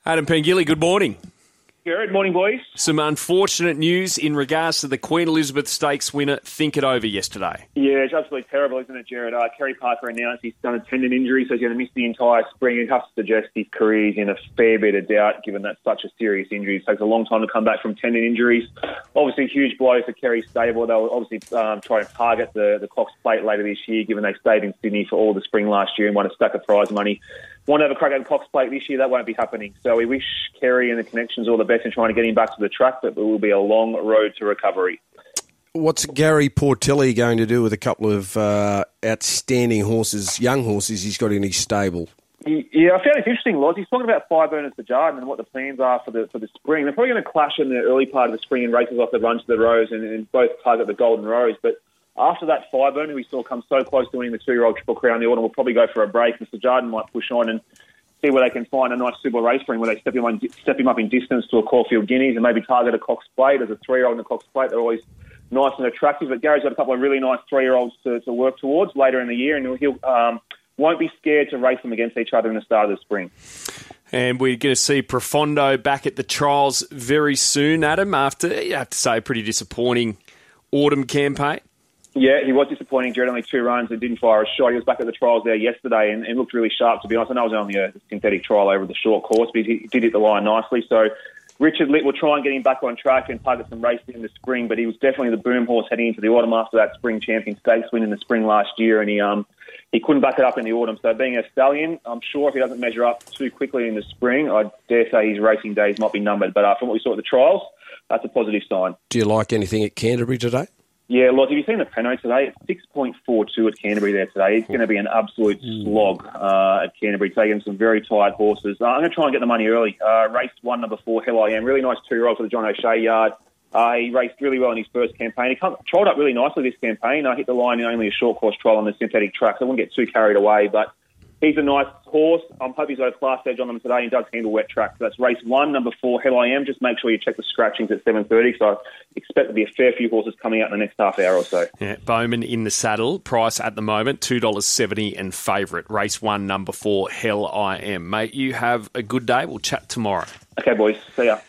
Adam Pengilly, good morning. Good morning, boys. Some unfortunate news in regards to the Queen Elizabeth Stakes winner Think It Over yesterday. Yeah, it's absolutely terrible, isn't it, Jared? Kerry Parker announced he's done a tendon injury, so he's going to miss the entire spring. It has to suggest his career's in a fair bit of doubt, given that's such a serious injury. It takes a long time to come back from tendon injuries. Obviously, a huge blow for Kerry's stable. They'll obviously try and target the Cox Plate later this year, given they stayed in Sydney for all the spring last year and won a stack of prize money. Want to have a crack at the Cox Plate this year, that won't be happening. So we wish Kerry and the connections all the best in trying to get him back to the track, but it will be a long road to recovery. What's Gary Portelli going to do with a couple of outstanding horses, young horses he's got in his stable? Yeah, I found it interesting, Loz. He's talking about Fireburners for Jarden and what the plans are for the spring. They're probably going to clash in the early part of the spring and races off the Run to the Rose and both target the Golden Rose. But after that, Fireburner, who we saw come so close to winning the 2-year-old Triple Crown, the Autumn will probably go for a break. Mr. Jarden might push on and see where they can find a nice suitable race for him, where they step him up in distance to a Caulfield Guineas and maybe target a Cox Plate. As a 3-year-old in the Cox Plate, they're always nice and attractive. But Gary's got a couple of really nice 3-year-olds to work towards later in the year, and he'll won't be scared to race them against each other in the start of the spring. And we're going to see Profondo back at the trials very soon, Adam, after, you have to say, a pretty disappointing autumn campaign. Yeah, he was disappointing. Jared, only 2 runs and didn't fire a shot. He was back at the trials there yesterday and looked really sharp, to be honest. I know it was only a synthetic trial over the short course, but he did hit the line nicely. So Richard Litt will try and get him back on track and target some racing in the spring, but he was definitely the boom horse heading into the autumn after that Spring Champion Stakes win in the spring last year, and he couldn't back it up in the autumn. So being a stallion, I'm sure if he doesn't measure up too quickly in the spring, I dare say his racing days might be numbered. But from what we saw at the trials, that's a positive sign. Do you like anything at Canterbury today? Yeah, look, have you seen the Peno today? It's 6.42 at Canterbury there today. It's going to be an absolute slog at Canterbury, taking some very tired horses. I'm going to try and get the money early. Race 1, number 4, Hell I Am. Really nice 2-year-old for the John O'Shea yard. He raced really well in his first campaign. He trialled up really nicely this campaign. Hit the line in only a short course trial on the synthetic track, so I wouldn't get too carried away, but he's a nice horse. I'm hoping he's got a class edge on them today. He does handle wet tracks. So that's race 1, number 4, Hell I Am. Just make sure you check the scratchings at 7:30. So I expect there'll be a fair few horses coming out in the next half hour or so. Yeah, Bowman in the saddle. Price at the moment, $2.70 and favourite. Race 1, number 4, Hell I Am. Mate, you have a good day. We'll chat tomorrow. Okay, boys. See ya.